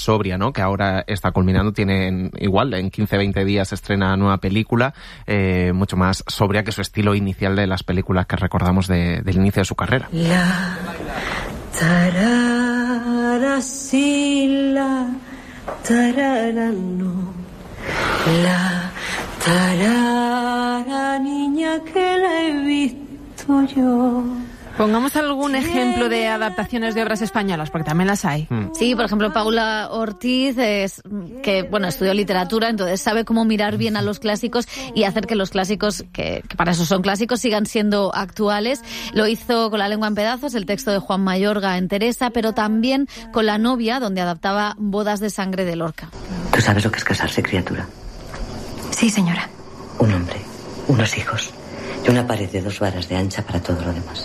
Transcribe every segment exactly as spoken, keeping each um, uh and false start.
sobria, ¿no? Que ahora está culminando, tiene en, igual en quince veinte días estrena nueva película, eh, mucho más sobria que su estilo inicial de las películas que recordamos de, del inicio de su carrera. La tarara sí, la tarara no, la tarara niña que la he visto yo. Pongamos algún ejemplo de adaptaciones de obras españolas, porque también las hay. Sí, por ejemplo, Paula Ortiz, es, que bueno, estudió literatura, entonces sabe cómo mirar bien a los clásicos y hacer que los clásicos, que, que para eso son clásicos, sigan siendo actuales. Lo hizo con La lengua en pedazos, el texto de Juan Mayorga en Teresa, pero también con La novia, donde adaptaba Bodas de sangre de Lorca. ¿Tú sabes lo que es casarse, criatura? Sí, señora. Un hombre, unos hijos y una pared de dos varas de ancha para todo lo demás.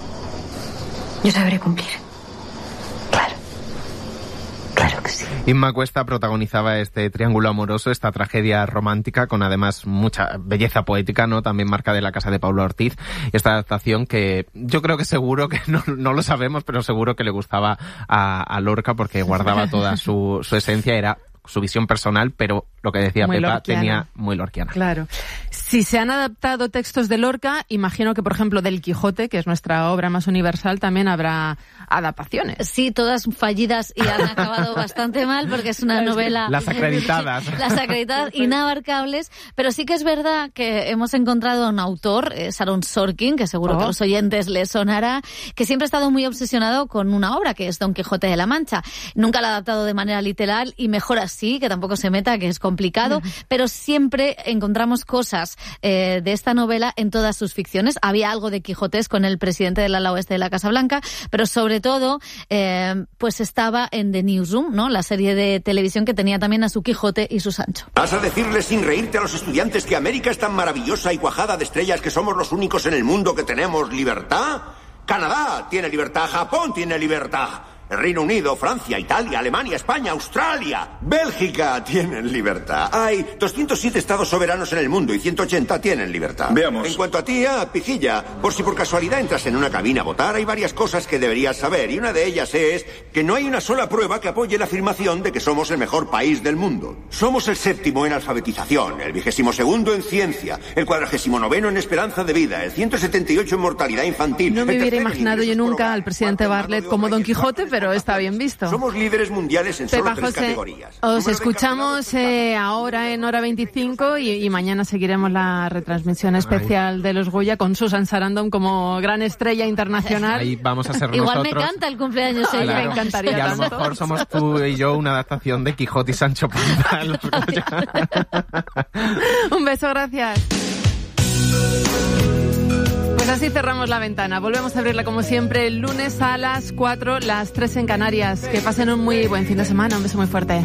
Yo sabré cumplir. Claro. Claro que sí. Inma Cuesta protagonizaba este triángulo amoroso, esta tragedia romántica, con además mucha belleza poética, ¿no? También marca de La casa de Paula Ortiz. Y esta adaptación que yo creo que seguro que no, no lo sabemos, pero seguro que le gustaba a, a Lorca, porque guardaba toda su, su esencia, era su visión personal, pero lo que decía muy Pepa lorquiana. Tenía muy lorquiana. Claro. Si se han adaptado textos de Lorca, imagino que, por ejemplo, del Quijote, que es nuestra obra más universal, también habrá adaptaciones. Sí, todas fallidas y han acabado bastante mal, porque es una novela... Las acreditadas. Las acreditadas, inabarcables, pero sí que es verdad que hemos encontrado a un autor, eh, Aaron Sorkin, que seguro oh. que a los oyentes les sonará, que siempre ha estado muy obsesionado con una obra, que es Don Quijote de la Mancha. Nunca la ha adaptado de manera literal, y mejor así, que tampoco se meta, que es complicado, uh-huh. pero siempre encontramos cosas eh, de esta novela en todas sus ficciones. Había algo de Quijotes con el presidente del ala oeste de la Casa Blanca, pero sobre todo, eh, pues estaba en The Newsroom, ¿no? La serie de televisión que tenía también a su Quijote y su Sancho. ¿Vas a decirles sin reírte a los estudiantes que América es tan maravillosa y cuajada de estrellas que somos los únicos en el mundo que tenemos libertad? Canadá tiene libertad, Japón tiene libertad. El Reino Unido, Francia, Italia, Alemania, España, Australia, Bélgica tienen libertad. Hay doscientos siete estados soberanos en el mundo y ciento ochenta tienen libertad. Veamos. En cuanto a ti, a Pijilla, por si por casualidad entras en una cabina a votar, hay varias cosas que deberías saber, y una de ellas es que no hay una sola prueba que apoye la afirmación de que somos el mejor país del mundo. Somos el séptimo en alfabetización, el vigésimo segundo en ciencia, el cuadragésimo noveno en esperanza de vida, el ciento setenta y ocho en mortalidad infantil. No me hubiera imaginado yo nunca al presidente Bartlett como Don Quijote, pero está bien visto. Somos líderes mundiales en solo Pepa tres José, categorías. Os escuchamos eh, ahora en Hora veinticinco y, y mañana seguiremos la retransmisión especial de los Goya con Susan Sarandon como gran estrella internacional. Ahí vamos a ser Igual nosotros. me canta el cumpleaños ella. Claro. Me encantaría. Y a lo tanto. mejor somos tú y yo una adaptación de Quijote y Sancho Panza. Un beso, gracias. Pues así cerramos La Ventana. Volvemos a abrirla como siempre el lunes a las cuatro, las tres en Canarias. Que pasen un muy buen fin de semana. Un beso muy fuerte.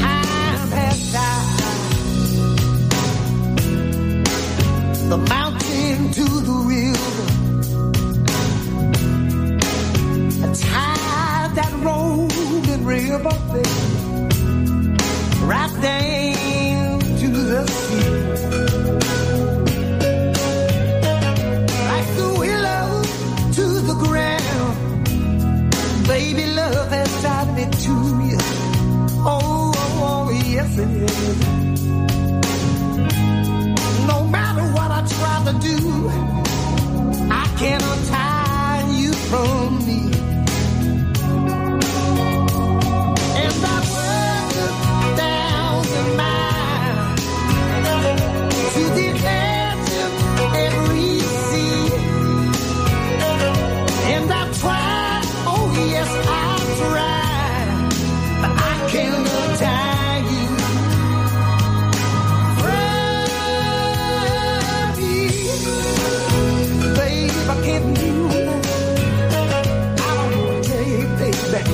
The mountain to the river, a tide that rolled in river, right down to the sea. Like the willow to the ground, baby, love has tied me to you. Oh, oh, oh, yes it is. No matter what I try to do, I cannot tie you from me. And I walk down the mile to the edge of every sea. And I try, oh yes I try, but I cannot tie you. I can't do it. I don't want to take things back.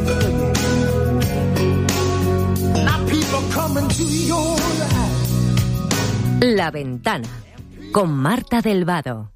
Now people coming to your life. La Ventana con Marta del Vado.